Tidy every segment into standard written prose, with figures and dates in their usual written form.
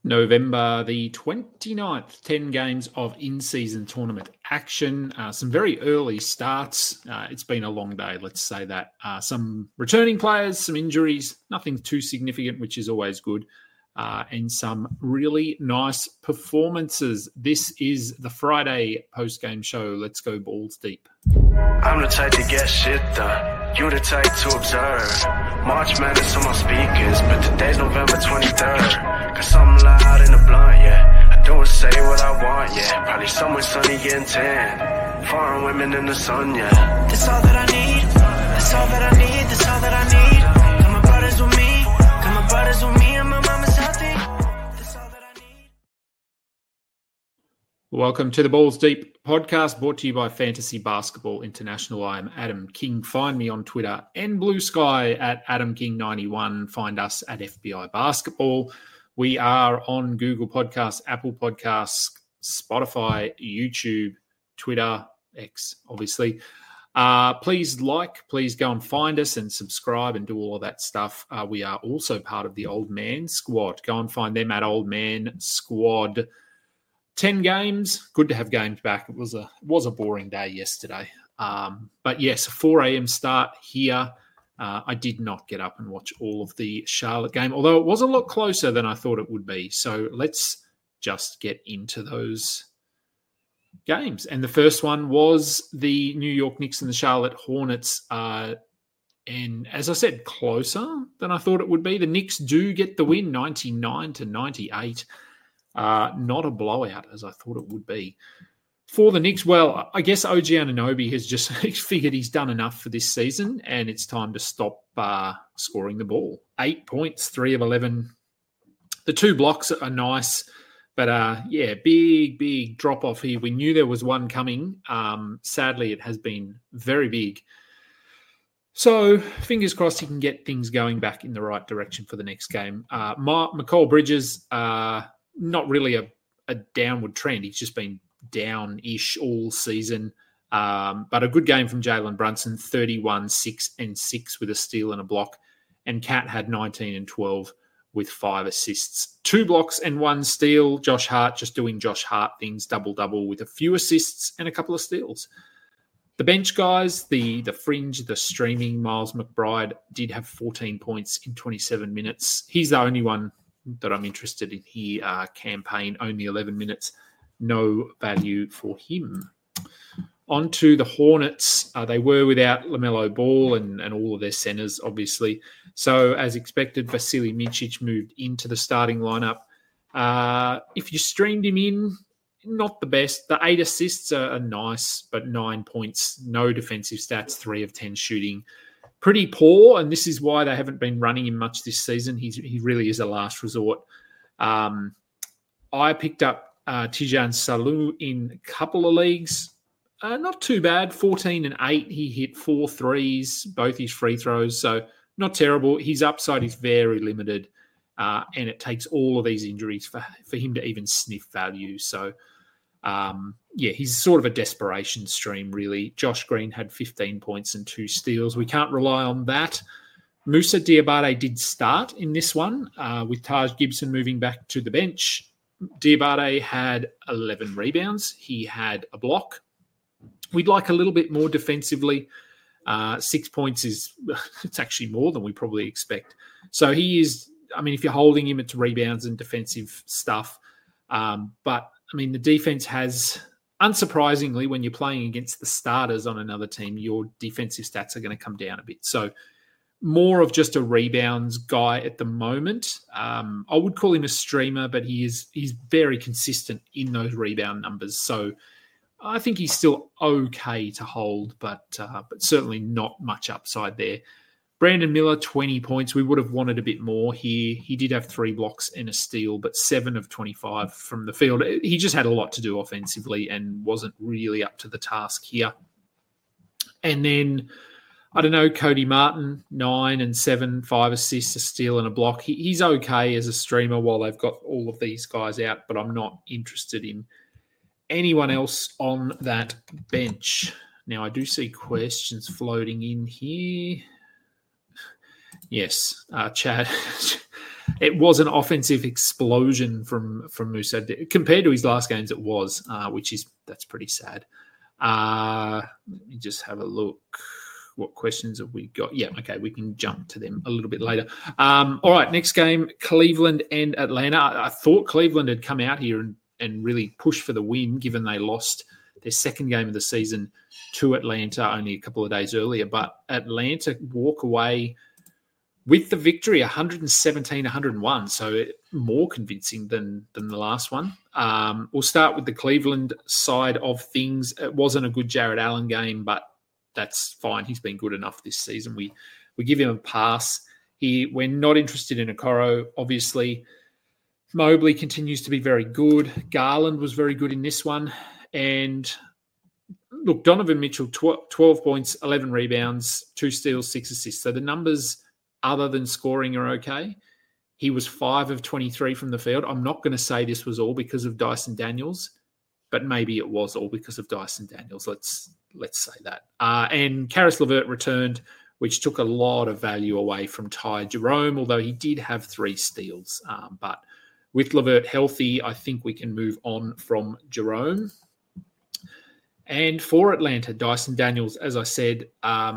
November the 29th, 10 games of in-season tournament action. Some very early starts. It's been a long day, let's say that. Some returning players, some injuries, nothing too significant, which is always good. And some really nice performances. This is the Friday post-game show. Let's go balls deep. I'm the type to get shit done. You the type to observe. March Madness on my speakers, but today's November 23rd. Cause I'm loud in the blunt, yeah. I don't say what I want, yeah. Probably somewhere sunny getting tan. Foreign women in the sun, yeah. That's all that I need. That's all that I need. That's all that I need. Got my brothers with me. Got my brothers with me and my mama's healthy. That's all that I need. Welcome to the Balls Deep podcast, brought to you by Fantasy Basketball International. I am Adam King. Find me on Twitter and Blue Sky at AdamKing91. Find us at FBI Basketball. We are on Google Podcasts, Apple Podcasts, Spotify, YouTube, Twitter, X, obviously. Please go and find us and subscribe and do all of that stuff. We are also part of the Old Man Squad. Go and find them at Old Man Squad. 10 games. Good to have games back. It was a boring day yesterday. But yes, a 4 a.m. start here. I did not get up and watch all of the Charlotte game, although it was a lot closer than I thought it would be. So let's just get into those games. And the first one was the New York Knicks and the Charlotte Hornets. And as I said, closer than I thought it would be. The Knicks do get the win, 99-98. Not a blowout as I thought it would be. For the Knicks, well, I guess OG Anunoby has just figured he's done enough for this season and it's time to stop scoring the ball. 8 points, 3 of 11. The 2 blocks are nice, but big drop off here. We knew there was one coming. Sadly, it has been very big. So fingers crossed he can get things going back in the right direction for the next game. Mikal Bridges, not really a downward trend. He's just been down-ish all season. But a good game from Jalen Brunson, 31, 6 and 6 with a steal and a block. And Cat had 19 and 12 with 5 assists. 2 blocks and 1 steal. Josh Hart just doing Josh Hart things, double-double with a few assists and a couple of steals. The bench guys, the fringe, the streaming, Miles McBride did have 14 points in 27 minutes. He's the only one that I'm interested in here. Campaign, only 11 minutes. No value for him. On to the Hornets. They were without LaMelo Ball and all of their centers, obviously. So, as expected, Vasily Micic moved into the starting lineup. If you streamed him in, not the best. The 8 assists are nice, but 9 points, no defensive stats, 3 of 10 shooting. Pretty poor, and this is why they haven't been running him much this season. He really is a last resort. I picked up Tijan Salou in a couple of leagues. Not too bad, 14 and 8. He hit 4 threes, both his free throws, so not terrible. His upside is very limited, and it takes all of these injuries for him to even sniff value. So, he's sort of a desperation stream, really. Josh Green had 15 points and 2 steals. We can't rely on that. Moussa Diabate did start in this one, with Taj Gibson moving back to the bench. Diabate had 11 rebounds. He had a block. We'd like a little bit more defensively. 6 points it's actually more than we probably expect. So he is, if you're holding him, it's rebounds and defensive stuff. But the defense has, unsurprisingly, when you're playing against the starters on another team, your defensive stats are going to come down a bit. So more of just a rebounds guy at the moment. I would call him a streamer, but he's very consistent in those rebound numbers. So I think he's still okay to hold, but certainly not much upside there. Brandon Miller, 20 points. We would have wanted a bit more here. He did have 3 blocks and a steal, but 7 of 25 from the field. He just had a lot to do offensively and wasn't really up to the task here. And then, Cody Martin, 9 and 7, 5 assists, a steal and a block. He's okay as a streamer while they've got all of these guys out, but I'm not interested in anyone else on that bench. Now, I do see questions floating in here. Yes, Chad it was an offensive explosion from Musa compared to his last games. It was, that's pretty sad. Let me just have a look. What questions have we got? Yeah, okay, we can jump to them a little bit later. All right, next game, Cleveland and Atlanta. I thought Cleveland had come out here and really pushed for the win, given they lost their second game of the season to Atlanta only a couple of days earlier. But Atlanta walk away with the victory, 117-101, so more convincing than the last one. We'll start with the Cleveland side of things. It wasn't a good Jared Allen game, but that's fine. He's been good enough this season. We give him a pass. We're not interested in Okoro, obviously. Mobley continues to be very good. Garland was very good in this one. And look, Donovan Mitchell, 12 points, 11 rebounds, 2 steals, 6 assists. So the numbers other than scoring are okay. He was 5 of 23 from the field. I'm not going to say this was all because of Dyson Daniels, but maybe it was all because of Dyson Daniels. Let's say that. And Karis LeVert returned, which took a lot of value away from Ty Jerome, although he did have 3 steals. But with LeVert healthy, I think we can move on from Jerome. And for Atlanta, Dyson Daniels, as I said,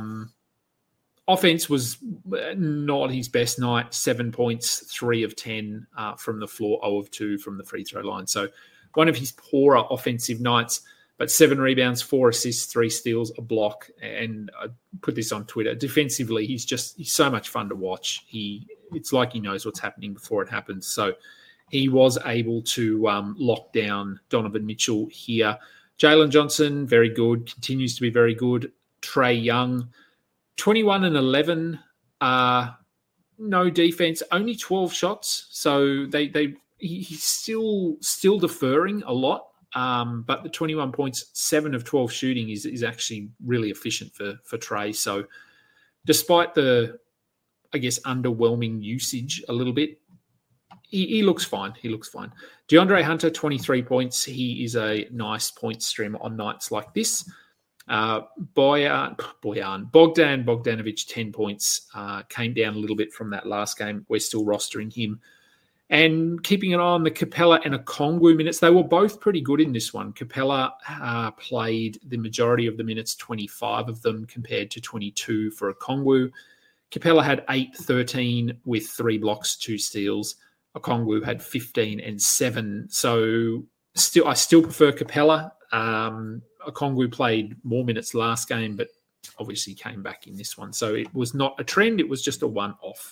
offense was not his best night. 7 points, 3 of 10 from the floor, 0 of 2 from the free throw line. So one of his poorer offensive nights, but 7 rebounds, 4 assists, 3 steals, a block. And I put this on Twitter. Defensively, he's so much fun to watch. It's like he knows what's happening before it happens. So he was able to lock down Donovan Mitchell here. Jalen Johnson, very good, continues to be very good. Trae Young, 21 and 11, no defense, only 12 shots. So he's still deferring a lot. But the 21 points, 7 of 12 shooting is actually really efficient for Trae. So despite the, I guess, underwhelming usage a little bit, he looks fine. He looks fine. DeAndre Hunter, 23 points. He is a nice point stream on nights like this. Bogdan Bogdanovic, 10 points. Came down a little bit from that last game. We're still rostering him. And keeping an eye on the Capella and Okongwu minutes, they were both pretty good in this one. Capella played the majority of the minutes, 25 of them compared to 22 for Okongwu. Capella had 8-13 with 3 blocks, 2 steals. Okongwu had 15 and 7. So I still prefer Capella. Okongwu played more minutes last game, but obviously came back in this one. So it was not a trend. It was just a one-off.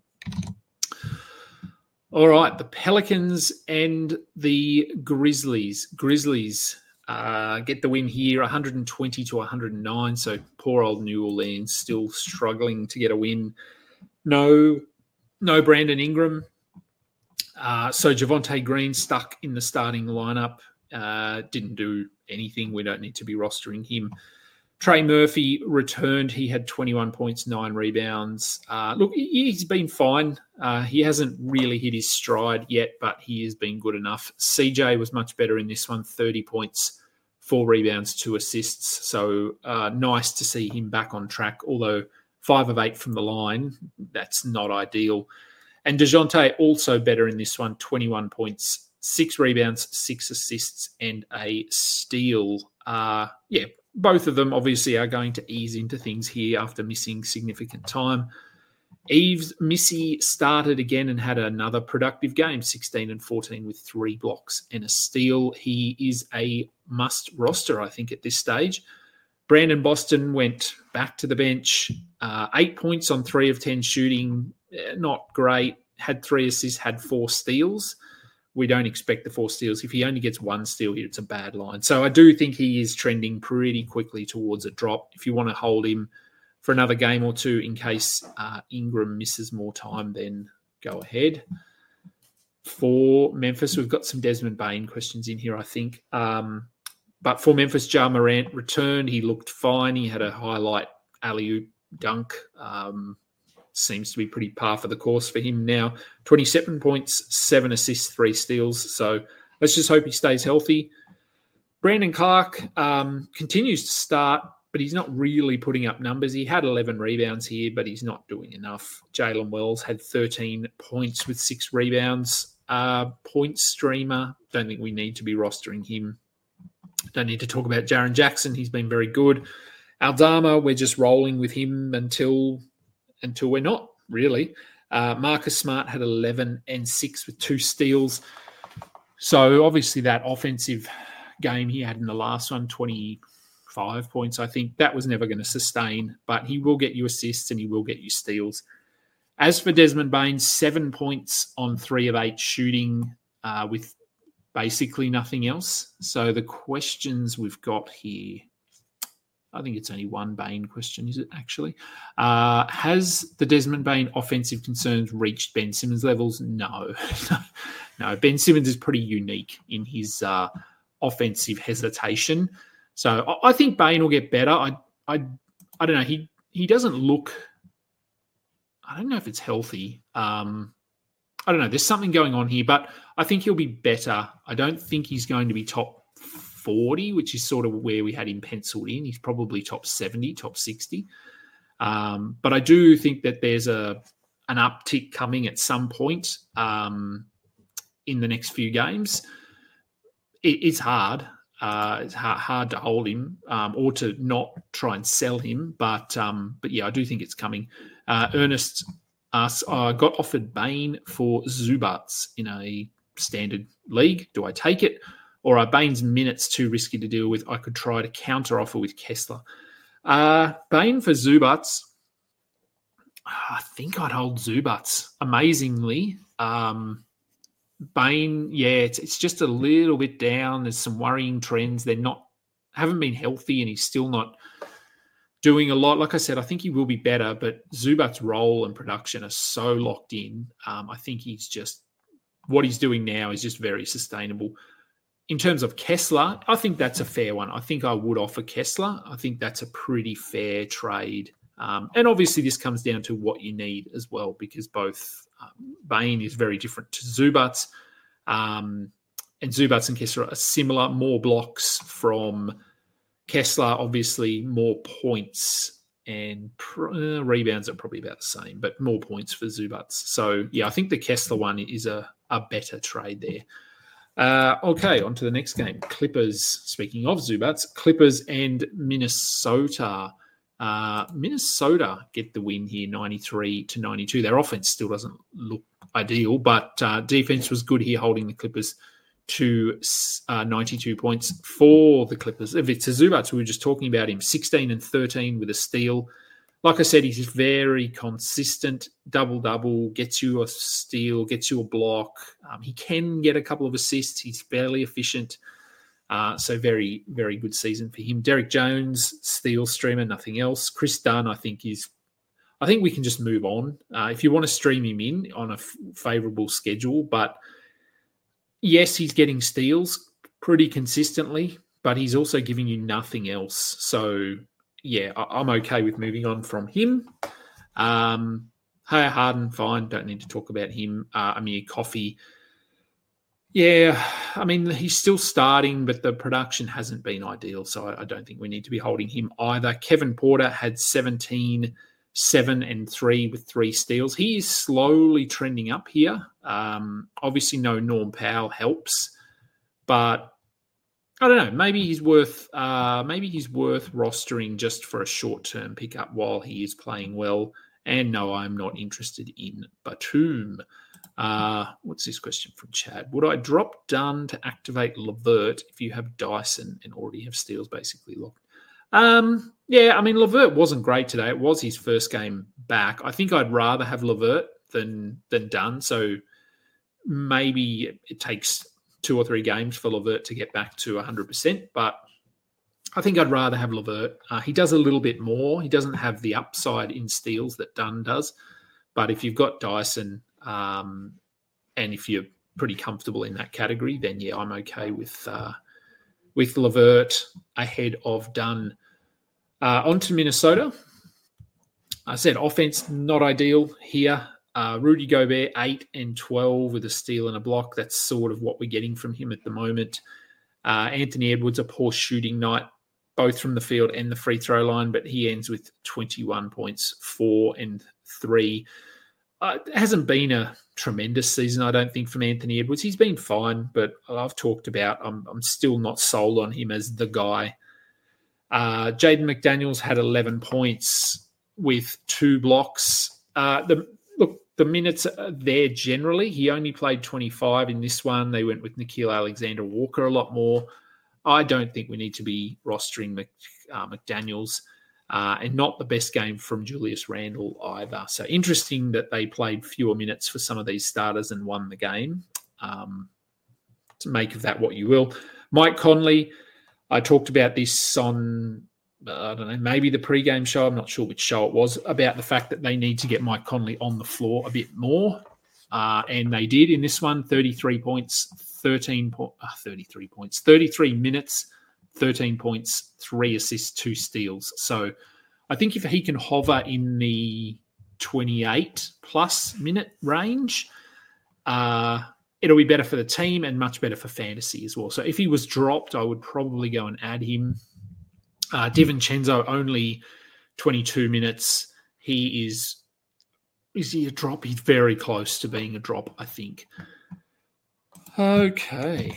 All right, the Pelicans and the Grizzlies. Grizzlies get the win here, 120-109. So poor old New Orleans still struggling to get a win. No Brandon Ingram. So Javonte Green stuck in the starting lineup. Didn't do anything. We don't need to be rostering him. Trey Murphy returned. He had 21 points, 9 rebounds. Look, he's been fine. He hasn't really hit his stride yet, but he has been good enough. CJ was much better in this one, 30 points, 4 rebounds, 2 assists. So nice to see him back on track, although 5 of 8 from the line, that's not ideal. And DeJounte also better in this one, 21 points, 6 rebounds, 6 assists, and a steal. Both of them obviously are going to ease into things here after missing significant time. Yves Missi started again and had another productive game, 16 and 14 with 3 blocks and a steal. He is a must roster, I think, at this stage. Brandon Boston went back to the bench, 8 points on 3 of 10 shooting, not great, had 3 assists, had 4 steals. We don't expect the 4 steals. If he only gets 1 steal here, it's a bad line. So I do think he is trending pretty quickly towards a drop. If you want to hold him for another game or two in case Ingram misses more time, then go ahead. For Memphis, we've got some Desmond Bane questions in here, I think. But for Memphis, Ja Morant returned. He looked fine. He had a highlight alley-oop dunk. Seems to be pretty par for the course for him now. 27 points, 7 assists, 3 steals. So let's just hope he stays healthy. Brandon Clark continues to start. but he's not really putting up numbers. He had 11 rebounds here, but he's not doing enough. Jalen Wells had 13 points with 6 rebounds. Point streamer, don't think we need to be rostering him. Don't need to talk about Jaren Jackson. He's been very good. Aldama, we're just rolling with him until we're not, really. Marcus Smart had 11 and 6 with 2 steals. So obviously that offensive game he had in the last one, 25 points, I think, that was never going to sustain, but he will get you assists and he will get you steals. As for Desmond Bane, 7 points on 3 of 8 shooting with basically nothing else. So the questions we've got here, I think it's only one Bane question, is it actually? Has the Desmond Bane offensive concerns reached Ben Simmons levels? No. No, Ben Simmons is pretty unique in his offensive hesitation. So I think Bane will get better. I don't know. He doesn't look, I don't know if it's healthy. I don't know. There's something going on here, but I think he'll be better. I don't think he's going to be top 40, which is sort of where we had him penciled in. He's probably top 70, top 60. But I do think that there's an uptick coming at some point in the next few games. It's hard. It's hard to hold him or to not try and sell him. But yeah, I do think it's coming. Ernest asks, I got offered Bane for Zubats in a standard league. Do I take it? Or are Bane's minutes too risky to deal with? I could try to counter offer with Kessler. Bane for Zubats, I think I'd hold Zubats. Amazingly, Bane, yeah, it's just a little bit down. There's some worrying trends. Haven't been healthy, and he's still not doing a lot. Like I said, I think he will be better, but Zubats' role and production are so locked in. I think what he's doing now is just very sustainable. In terms of Kessler, I think that's a fair one. I think I would offer Kessler. I think that's a pretty fair trade. And obviously this comes down to what you need as well, because both Bane is very different to Zubats. And Zubats and Kessler are similar. More blocks from Kessler, obviously more points, and rebounds are probably about the same, but more points for Zubats. So, yeah, I think the Kessler one is a better trade there. Okay, on to the next game. Clippers, speaking of Zubats, Clippers and Minnesota. Minnesota get the win here, 93-92. Their offense still doesn't look ideal, but defense was good here, holding the Clippers to 92 points for the Clippers. If it's Zubats, we were just talking about him, 16 and 13 with a steal. Like I said, he's very consistent, double-double, gets you a steal, gets you a block. He can get a couple of assists. He's fairly efficient. So very, very good season for him. Derek Jones, steal streamer, nothing else. Chris Dunn, I think we can just move on. If you want to stream him in on a favourable schedule, but yes, he's getting steals pretty consistently, but he's also giving you nothing else. So, yeah, I'm okay with moving on from him. Harden, fine. Don't need to talk about him. Amir Coffey, yeah, I mean, he's still starting, but the production hasn't been ideal, so I don't think we need to be holding him either. Kevin Porter had 17, 7 and 3 with 3 steals. He is slowly trending up here. Obviously, no Norm Powell helps, but I don't know. Maybe he's worth rostering just for a short-term pickup while he is playing well. And no, I'm not interested in Batum. What's this question from Chad? Would I drop Dunn to activate LeVert if you have Dyson and already have steals basically locked? Yeah, I mean, LeVert wasn't great today. It was his first game back. I think I'd rather have LeVert than Dunn. So maybe it takes 2 or 3 games for LeVert to get back to 100%, but I think I'd rather have LeVert. He does a little bit more. He doesn't have the upside in steals that Dunn does, but if you've got Dyson and if you're pretty comfortable in that category, then yeah, I'm okay with LeVert ahead of Dunn. On to Minnesota. I said offense not ideal here. Rudy Gobert, 8 and 12 with a steal and a block. That's sort of what we're getting from him at the moment. Anthony Edwards, a poor shooting night. both from the field and the free throw line, but he ends with 21 points, 4 and 3. It hasn't been a tremendous season, I don't think, from Anthony Edwards. He's been fine, but I've talked about I'm still not sold on him as the guy. Jaden McDaniels had 11 points with 2 blocks. The minutes are there generally. He only played 25 in this one. They went with Nickeil Alexander-Walker a lot more. I don't think we need to be rostering McDaniels. And not the best game from Julius Randle either. So interesting that they played fewer minutes for some of these starters and won the game. To make of that what you will. Mike Conley, I talked about this on, I don't know, maybe the pre-game show. I'm not sure which show it was, about the fact that they need to get Mike Conley on the floor a bit more. And they did in this one, 33 points, 33 minutes, 13 points, 3 assists, 2 steals. So I think if he can hover in the 28-plus minute range, it'll be better for the team and much better for fantasy as well. So if he was dropped, I would probably go and add him. DiVincenzo, only 22 minutes. Is he a drop? He's very close to being a drop, I think. Okay.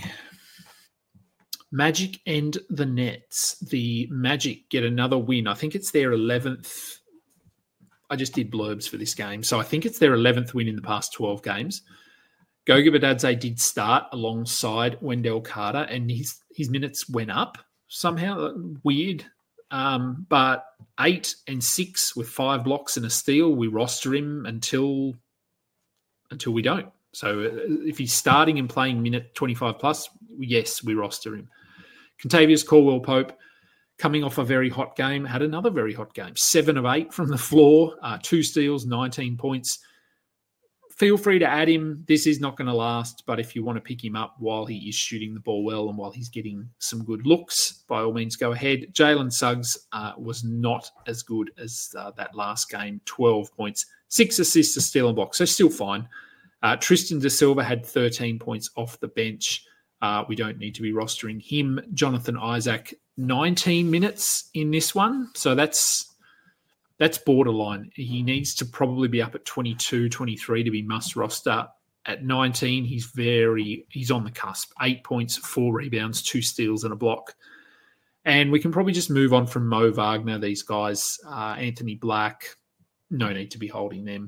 Magic and the Nets. The Magic get another win. I think it's their 11th. I just did blurbs for this game. So I think it's their 11th win in the past 12 games. Goga Bitadze did start alongside Wendell Carter, and his minutes went up somehow. Weird. But 8 and 6 with 5 blocks and a steal, we roster him until we don't. So if he's starting and playing minute 25 plus, yes, we roster him. Contavious Caldwell-Pope, coming off a very hot game, had another very hot game. 7 of 8 from the floor, 2 steals, 19 points. Feel free to add him. This is not going to last, but if you want to pick him up while he is shooting the ball well and while he's getting some good looks, by all means, go ahead. Jalen Suggs was not as good as that last game. 12 points, 6 assists, a steal and block, so still fine. Tristan Da Silva had 13 points off the bench. We don't need to be rostering him. Jonathan Isaac, 19 minutes in this one. So that's borderline. He needs to probably be up at 22, 23 to be must roster. At 19, he's on the cusp. 8 points, 4 rebounds, 2 steals and a block. And we can probably just move on from Mo Wagner, these guys. Anthony Black, no need to be holding them.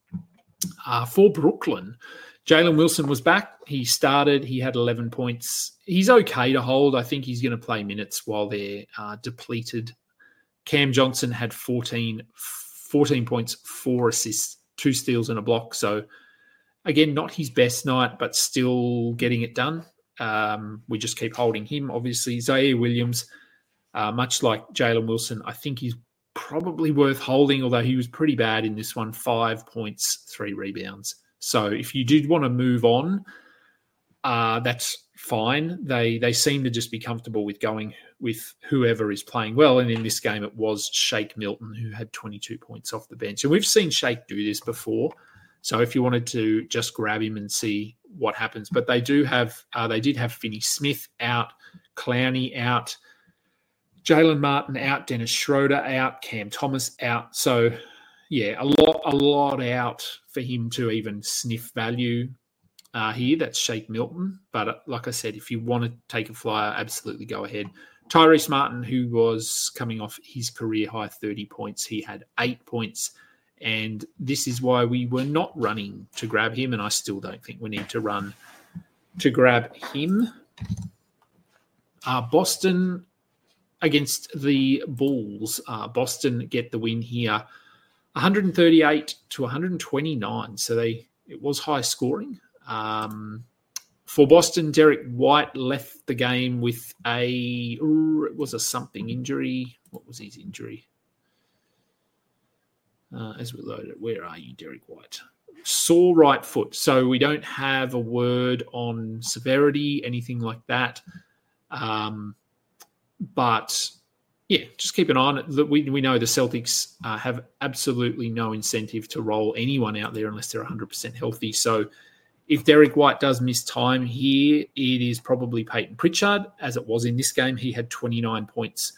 For Brooklyn, Jalen Wilson was back. He started. He had 11 points. He's okay to hold. I think he's going to play minutes while they're depleted. Cam Johnson had 14 points, 4 assists, 2 steals and a block. So, again, not his best night, but still getting it done. We just keep holding him, obviously. Zaire Williams, much like Jalen Wilson, I think he's probably worth holding, although he was pretty bad in this one. 5 points, 3 rebounds. So if you did want to move on, that's fine. They seem to just be comfortable with going with whoever is playing well. And in this game, it was Shake Milton who had 22 points off the bench. And we've seen Shake do this before. So if you wanted to just grab him and see what happens. But they did have Finney Smith out, Clowney out, Jalen Martin out, Dennis Schroeder out, Cam Thomas out. So, yeah, a lot out for him to even sniff value here. That's Shake Milton. But like I said, if you want to take a flyer, absolutely go ahead. Tyrese Martin, who was coming off his career-high 30 points, he had 8 points. And this is why we were not running to grab him, and I still don't think we need to run to grab him. Boston against the Bulls. Boston get the win here, 138 to 129. So it was high scoring. For Boston, Derek White left the game with a something injury. What was his injury? As we load it, where are you, Derek White? Sore right foot. So we don't have a word on severity, anything like that. But, yeah, just keep an eye on it. We know the Celtics have absolutely no incentive to roll anyone out there unless they're 100% healthy. So if Derek White does miss time here, it is probably Peyton Pritchard, as it was in this game. He had 29 points,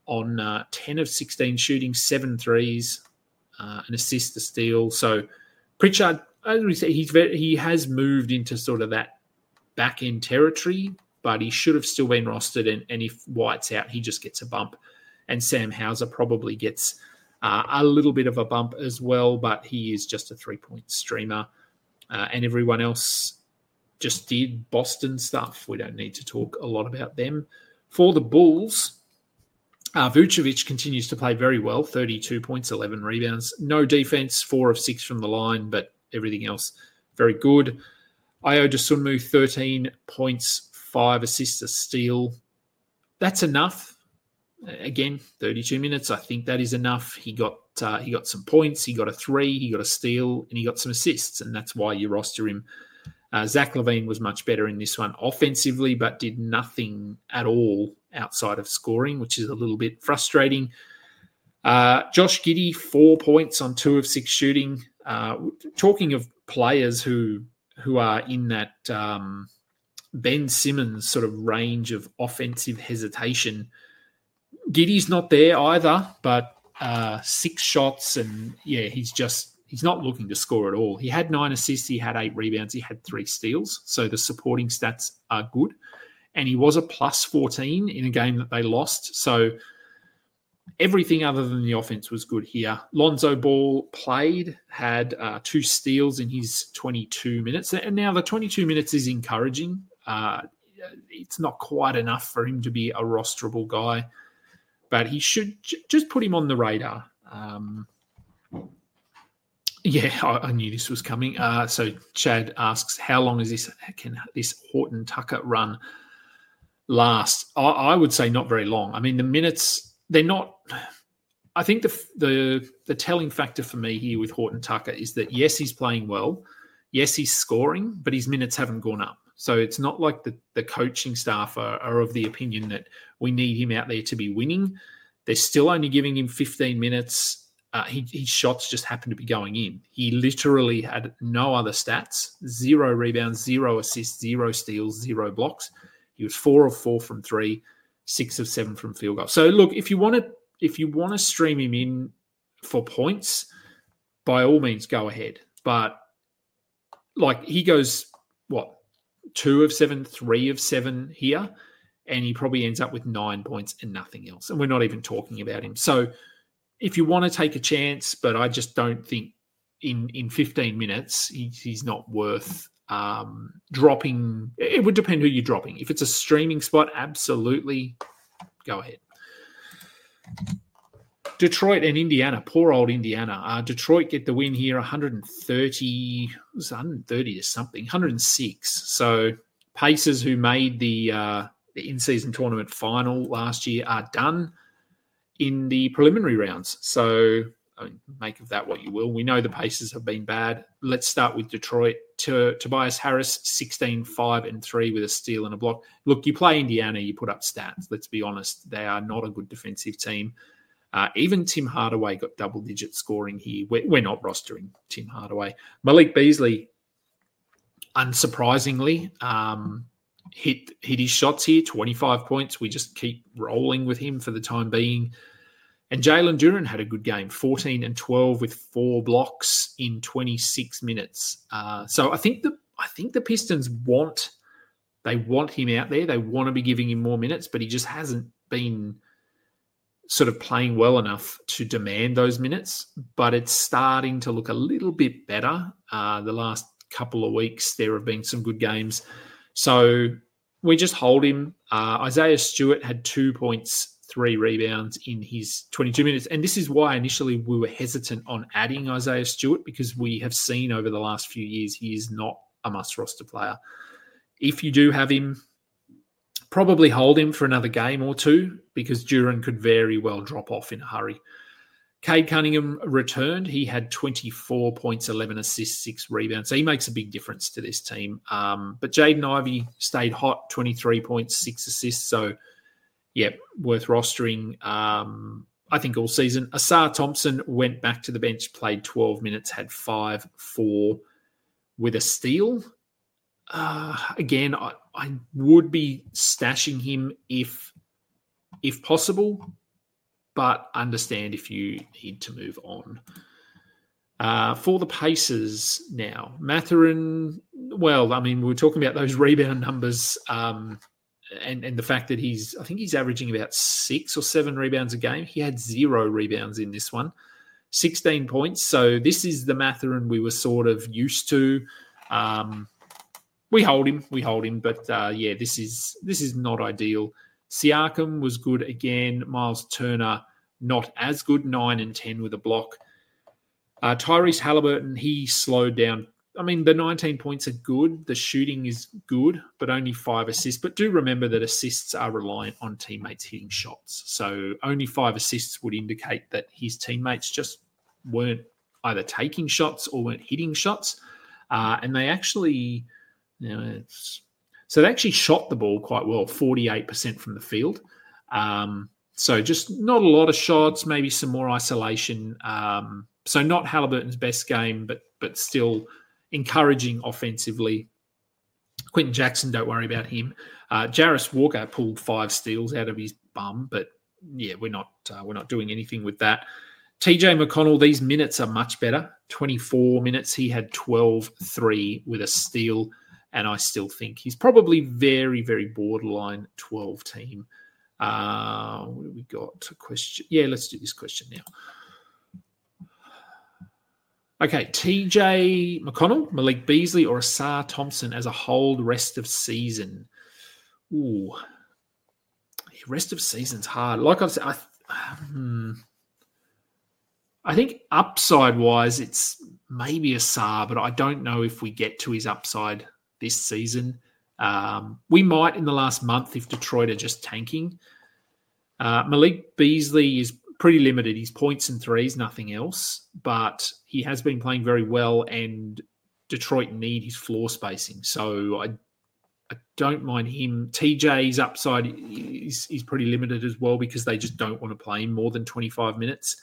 on 10 of 16 shooting, 7 threes, an assist, a steal. So Pritchard, as we say, he has moved into sort of that back-end territory, but he should have still been rostered. And if White's out, he just gets a bump. And Sam Hauser probably gets a little bit of a bump as well, but he is just a 3-point streamer. And everyone else just did Boston stuff. We don't need to talk a lot about them. For the Bulls, Vucevic continues to play very well, 32 points, 11 rebounds. No defense, 4 of 6 from the line, but everything else very good. Ayo Dosunmu, 13 points, 5 assists, a steal. That's enough. Again, 32 minutes. I think that is enough. He got some points. He got a 3. He got a steal, and he got some assists, and that's why you roster him. Zach LaVine was much better in this one offensively, but did nothing at all outside of scoring, which is a little bit frustrating. Josh Giddey, 4 points on 2 of 6 shooting. Talking of players who are in that Ben Simmons sort of range of offensive hesitation, Giddey's not there either, but 6 shots, and he's not looking to score at all. He had 9 assists, he had 8 rebounds, he had 3 steals, so the supporting stats are good. And he was a plus 14 in a game that they lost, so everything other than the offense was good here. Lonzo Ball played, had 2 steals in his 22 minutes, and now the 22 minutes is encouraging. It's not quite enough for him to be a rosterable guy, but he should just put him on the radar. I knew this was coming. So Chad asks, how long can this Horton Tucker run last? I would say not very long. I mean, the minutes, they're not. I think the telling factor for me here with Horton Tucker is that, yes, he's playing well. Yes, he's scoring, but his minutes haven't gone up. So it's not like the coaching staff are of the opinion that we need him out there to be winning. They're still only giving him 15 minutes. His shots just happen to be going in. He literally had no other stats, 0 rebounds, 0 assists, 0 steals, 0 blocks. He was 4 of 4 from 3, 6 of 7 from field goal. So look, if you want to stream him in for points, by all means go ahead. But like, he goes 2 of 7, 3 of 7 here, and he probably ends up with 9 points and nothing else. And we're not even talking about him. So if you want to take a chance, but I just don't think in 15 minutes, he's not worth dropping. It would depend who you're dropping. If it's a streaming spot, absolutely go ahead. Detroit and Indiana, poor old Indiana. Detroit get the win here, 130 to something, 106. So Pacers, who made the in-season tournament final last year, are done in the preliminary rounds. So make of that what you will. We know the Pacers have been bad. Let's start with Detroit. Tobias Harris, 16, 5, and 3 with a steal and a block. Look, you play Indiana, you put up stats. Let's be honest. They are not a good defensive team. Even Tim Hardaway got double-digit scoring here. We're not rostering Tim Hardaway. Malik Beasley, unsurprisingly, hit his shots here, 25 points. We just keep rolling with him for the time being. And Jalen Duren had a good game, 14 and 12 with 4 blocks in 26 minutes. So I think the Pistons want him out there. They want to be giving him more minutes, but he just hasn't been sort of playing well enough to demand those minutes. But it's starting to look a little bit better. The last couple of weeks, there have been some good games. So we just hold him. Isaiah Stewart had 2 points, 3 rebounds in his 22 minutes. And this is why initially we were hesitant on adding Isaiah Stewart, because we have seen over the last few years he is not a must-roster player. If you do have him, probably hold him for another game or two, because Duren could very well drop off in a hurry. Cade Cunningham returned. He had 24 points, 11 assists, 6 rebounds. So he makes a big difference to this team. But Jaden Ivey stayed hot, 23 points, 6 assists. So, yeah, worth rostering, I think, all season. Asar Thompson went back to the bench, played 12 minutes, had 5, 4 with a steal. Again, I would be stashing him if possible. but understand if you need to move on. For the Pacers now, Mathurin, well, I mean, we were talking about those rebound numbers and the fact that I think he's averaging about 6 or 7 rebounds a game. He had 0 rebounds in this one, 16 points. So this is the Mathurin we were sort of used to. We hold him, but this is not ideal. Siakam was good again. Miles Turner, not as good, 9 and 10 with a block. Tyrese Halliburton, he slowed down. I mean, the 19 points are good. The shooting is good, but only 5 assists. But do remember that assists are reliant on teammates hitting shots. So only 5 assists would indicate that his teammates just weren't either taking shots or weren't hitting shots. And they actually, so they actually shot the ball quite well, 48% from the field. So just not a lot of shots, maybe some more isolation. So not Halliburton's best game, but still encouraging offensively. Quentin Jackson, don't worry about him. Jarris Walker pulled 5 steals out of his bum, but yeah, we're not doing anything with that. TJ McConnell, these minutes are much better. 24 minutes, he had 12-3 with a steal, and I still think he's probably very, very borderline 12 team. What do we got? A question? Yeah, let's do this question now. Okay, TJ McConnell, Malik Beasley, or Asar Thompson as a hold rest of season? Ooh, rest of season's hard. Like I've said, I think upside-wise, it's maybe Asar, but I don't know if we get to his upside this season. We might in the last month if Detroit are just tanking. Malik Beasley is pretty limited. He's points and threes, nothing else. But he has been playing very well, and Detroit need his floor spacing. So I don't mind him. TJ's upside is pretty limited as well because they just don't want to play him more than 25 minutes.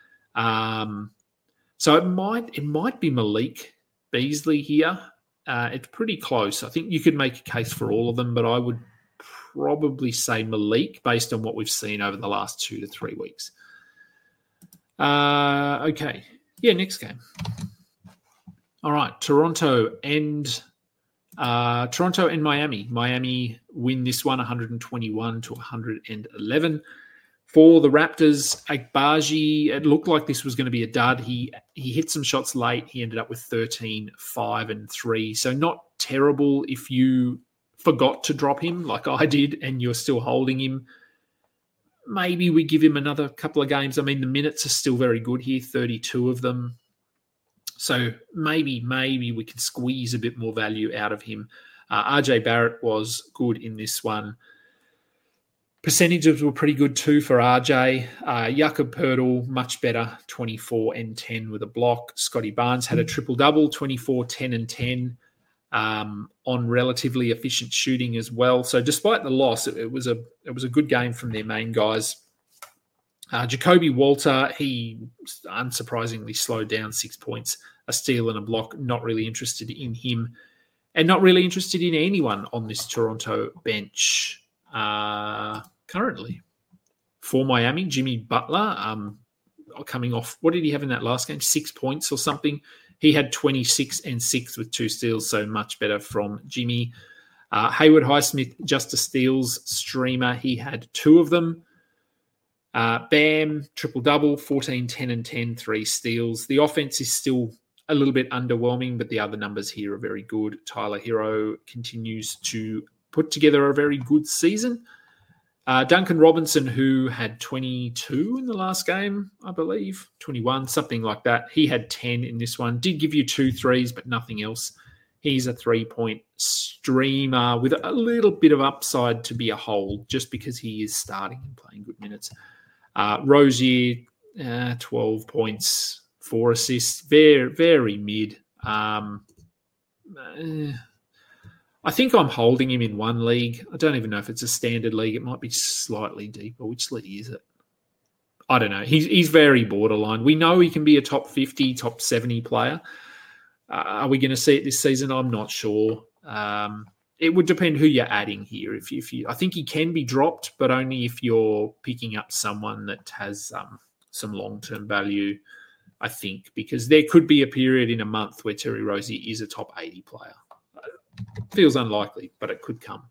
So it might be Malik Beasley here. It's pretty close. I think you could make a case for all of them, but I would probably say Malik based on what we've seen over the last 2 to 3 weeks. Okay. Yeah, next game. All right, Toronto and Miami. Miami win this one 121-111. For the Raptors, Agbaji, it looked like this was going to be a dud. He hit some shots late. He ended up with 13, 5, and 3. So not terrible if you forgot to drop him like I did and you're still holding him. Maybe we give him another couple of games. I mean, the minutes are still very good here, 32 of them. So maybe we can squeeze a bit more value out of him. RJ Barrett was good in this one. Percentages were pretty good too for RJ. Jakob Poeltl, much better, 24 and 10 with a block. Scotty Barnes had a triple-double, 24, 10 and 10 on relatively efficient shooting as well. So despite the loss, it was a good game from their main guys. Jacoby Walter, he unsurprisingly slowed down 6 points, a steal and a block. Not really interested in him and not really interested in anyone on this Toronto bench. Currently for Miami, Jimmy Butler, coming off, what did he have in that last game? 6 points or something. He had 26 and 6 with 2 steals, so much better from Jimmy. Hayward Highsmith, just a steals streamer. He had 2 of them. Bam, triple-double, 14, 10 and 10, 3 steals. The offense is still a little bit underwhelming, but the other numbers here are very good. Tyler Hero continues to put together a very good season. Duncan Robinson, who had 22 in the last game, I believe, 21, something like that. He had 10 in this one. Did give you 2 threes, but nothing else. He's a 3-point streamer with a little bit of upside to be a hold just because he is starting and playing good minutes. Rozier, 12 points, 4 assists, very, very mid. I think I'm holding him in one league. I don't even know if it's a standard league. It might be slightly deeper. Which league is it? I don't know. He's very borderline. We know he can be a top 50, top 70 player. Are we going to see it this season? I'm not sure. it would depend who you're adding here. If you, I think he can be dropped, but only if you're picking up someone that has some long-term value, I think, because there could be a period in a month where Terry Rosie is a top 80 player. Feels unlikely, but it could come.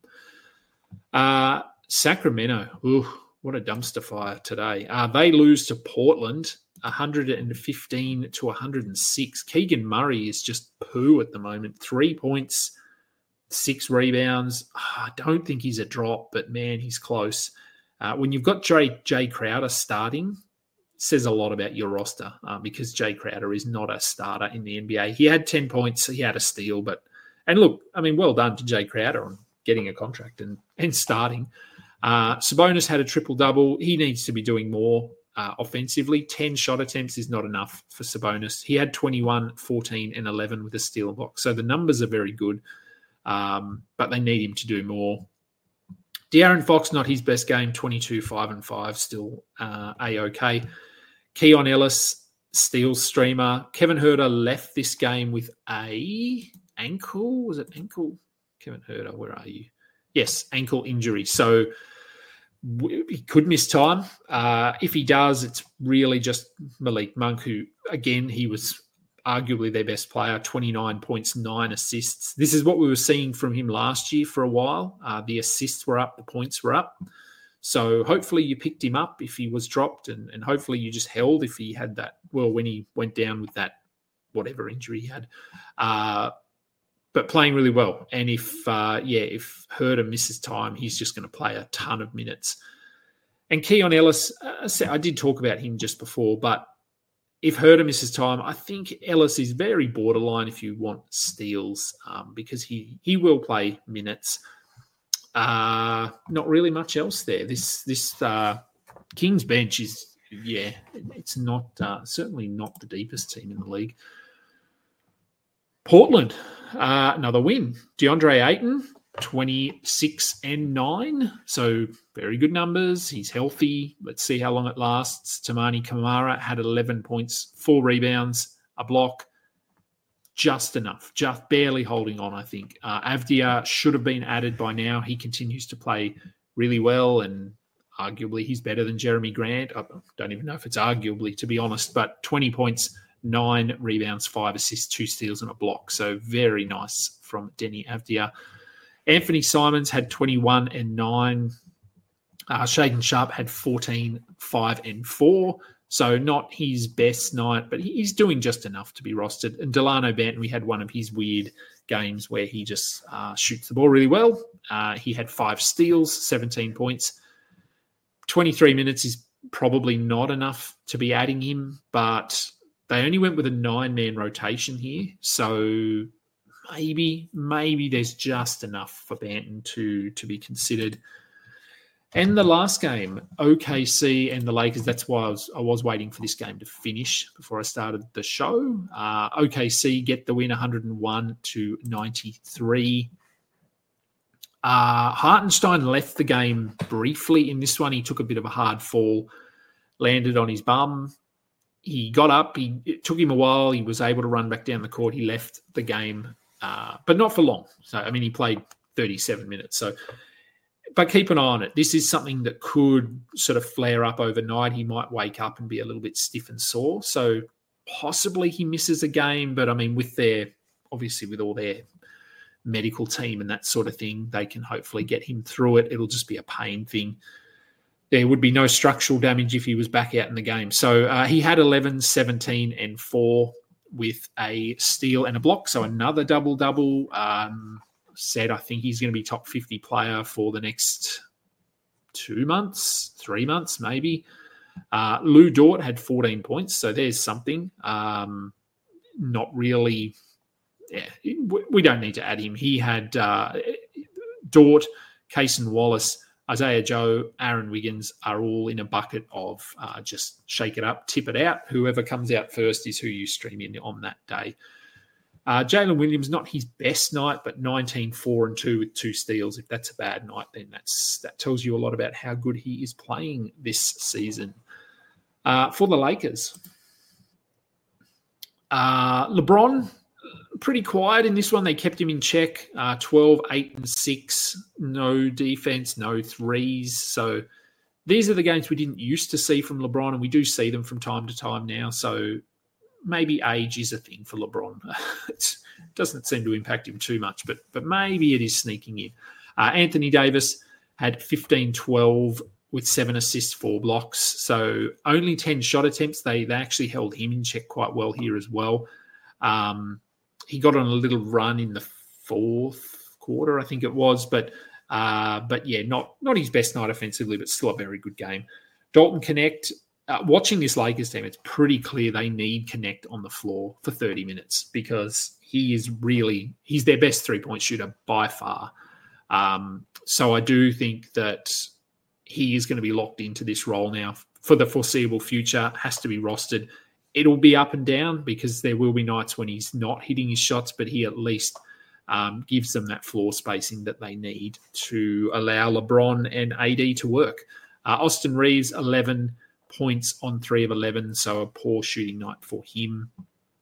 Sacramento, what a dumpster fire today. They lose to Portland, 115 to 106. Keegan Murray is just poo at the moment. 3 points, 6 rebounds. I don't think he's a drop, but man, he's close. When you've got Jay Crowder starting, says a lot about your roster because Jay Crowder is not a starter in the NBA. He had 10 points, he had a steal, and look, I mean, well done to Jay Crowder on getting a contract and starting. Sabonis had a triple-double. He needs to be doing more offensively. 10 shot attempts is not enough for Sabonis. He had 21, 14, and 11 with a steal and block. So the numbers are very good, but they need him to do more. De'Aaron Fox, not his best game, 22, 5 and 5, still A-OK. Keon Ellis, steals streamer. Kevin Huerter left this game with a ankle. Was it ankle? Kevin Huerter, where are you? Yes, ankle injury. So he could miss time. If he does, it's really just Malik Monk, who, again, he was arguably their best player, 29 points, 9 assists. This is what we were seeing from him last year for a while. The assists were up, the points were up. So hopefully you picked him up if he was dropped, and hopefully you just held if he had that, well, when he went down with that whatever injury he had. But playing really well. And if Huerter misses time, he's just going to play a ton of minutes. And Keon Ellis, I did talk about him just before, but if Huerter misses time, I think Ellis is very borderline if you want steals because he will play minutes. Not really much else there. This Kings bench is, it's not certainly not the deepest team in the league. Portland, another win. DeAndre Ayton, 26 and 9. So very good numbers. He's healthy. Let's see how long it lasts. Tamani Kamara had 11 points, 4 rebounds, a block. Just enough. Just barely holding on, I think. Avdia should have been added by now. He continues to play really well, and arguably he's better than Jeremy Grant. I don't even know if it's arguably, to be honest, but 20 points, 9 rebounds, 5 assists, 2 steals, and a block. So very nice from Denny Avdia. Anthony Simons had 21 and 9. Shaden Sharp had 14, 5 and 4. So not his best night, but he's doing just enough to be rostered. And Delano Banton, we had one of his weird games where he just shoots the ball really well. He had 5 steals, 17 points. 23 minutes is probably not enough to be adding him, but they only went with a 9-man rotation here. So maybe there's just enough for Banton to be considered. And the last game, OKC and the Lakers, that's why I was waiting for this game to finish before I started the show. OKC get the win 101 to 93. Hartenstein left the game briefly in this one. He took a bit of a hard fall, landed on his bum. He got up. It took him a while. He was able to run back down the court. He left the game, but not for long. So, I mean, he played 37 minutes. But keep an eye on it. This is something that could sort of flare up overnight. He might wake up and be a little bit stiff and sore. So possibly he misses a game. But, I mean, with all their medical team and that sort of thing, they can hopefully get him through it. It'll just be a pain thing. There would be no structural damage if he was back out in the game. So he had 11, 17, and 4 with a steal and a block. So another double-double. Said I think he's going to be top 50 player for the next 2 months, 3 months maybe. Lou Dort had 14 points, so there's something. Not really. Yeah, we don't need to add him. He had Dort, Cason Wallace, Isaiah Joe, Aaron Wiggins are all in a bucket of just shake it up, tip it out. Whoever comes out first is who you stream in on that day. Jalen Williams, not his best night, but 19, 4 and 2 with 2 steals. If that's a bad night, then that tells you a lot about how good he is playing this season. For the Lakers, LeBron pretty quiet in this one. They kept him in check. 12, 8 and 6. No defense, no threes. So these are the games we didn't used to see from LeBron, and we do see them from time to time now. So maybe age is a thing for LeBron. It doesn't seem to impact him too much, but maybe it is sneaking in. Anthony Davis had 15-12 with 7 assists, 4 blocks. So only 10 shot attempts. They actually held him in check quite well here as well. He got on a little run in the fourth quarter, I think it was. But yeah, not his best night offensively, but still a very good game. Dalton Connect, watching this Lakers team, it's pretty clear they need Connect on the floor for 30 minutes because he's their best three-point shooter by far. So I do think that he is going to be locked into this role now for the foreseeable future, has to be rostered. It'll be up and down because there will be nights when he's not hitting his shots, but he at least gives them that floor spacing that they need to allow LeBron and AD to work. Austin Reeves, 11 points on 3 of 11, so a poor shooting night for him.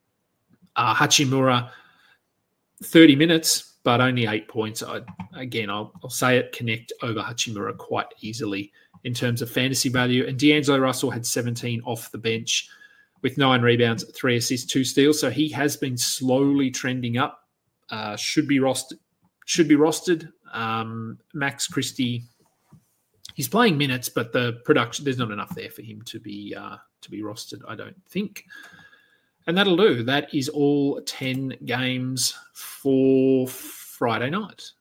Hachimura, 30 minutes, but only 8 points. I'll say it, Connect over Hachimura quite easily in terms of fantasy value. And D'Angelo Russell had 17 off the bench with 9 rebounds, 3 assists, 2 steals. So he has been slowly trending up. Should be rostered. Max Christie, he's playing minutes, but the production, there's not enough there for him to be rostered, I don't think. And that'll do. That is all 10 games for Friday night.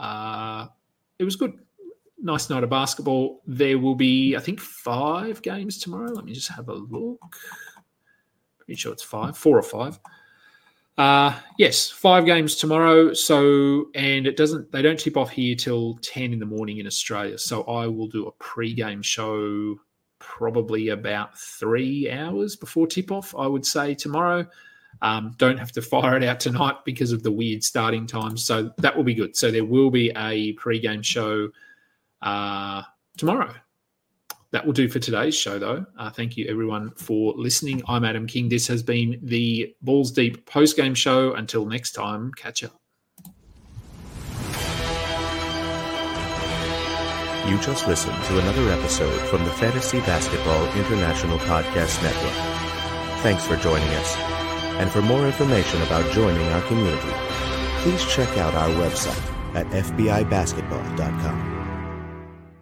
It was good. Nice night of basketball. There will be, I think, 5 games tomorrow. Let me just have a look. Pretty sure it's 5, 4 or 5. Yes, 5 games tomorrow. So, and they don't tip off here till 10 in the morning in Australia. So I will do a pre-game show probably about 3 hours before tip-off, I would say, tomorrow. Don't have to fire it out tonight because of the weird starting times. So that will be good. So there will be a pre-game show tomorrow. That will do for today's show, though. Thank you, everyone, for listening. I'm Adam King. This has been the Balls Deep post-game show. Until next time, catch up. You just listened to another episode from the Fantasy Basketball International Podcast Network. Thanks for joining us. And for more information about joining our community, please check out our website at fbibasketball.com.